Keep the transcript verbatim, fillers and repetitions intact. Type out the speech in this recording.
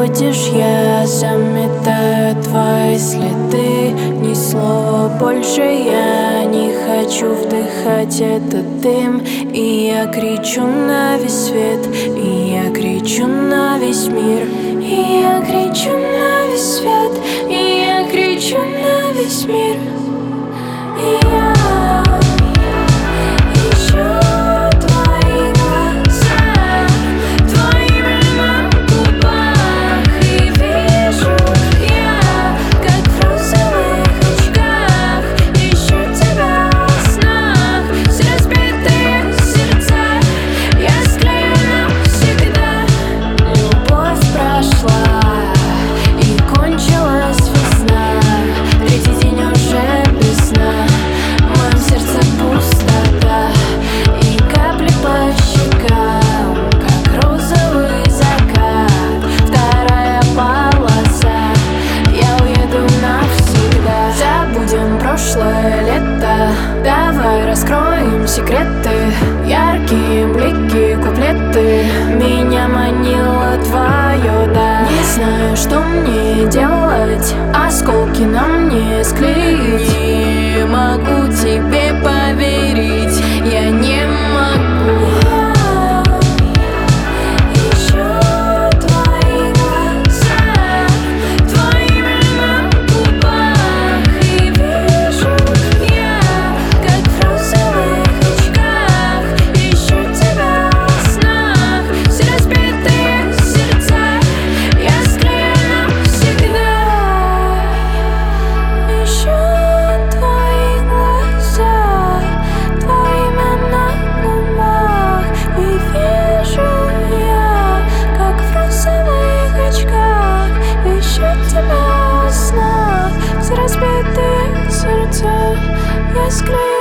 уходишь, я заметаю твои следы. Ни слова больше я не хочу вдыхать этот дым. И я кричу на весь свет, и я кричу на весь мир. И я кричу на весь свет, и я кричу на весь мир. И я прошлое лето, давай раскроем секреты. Яркие блики, куплеты. Меня манило твое «да». Не знаю, что мне делать, осколки на мне склеить. Не могу тебе поверить, я не могу. Разбитые сердца я склею.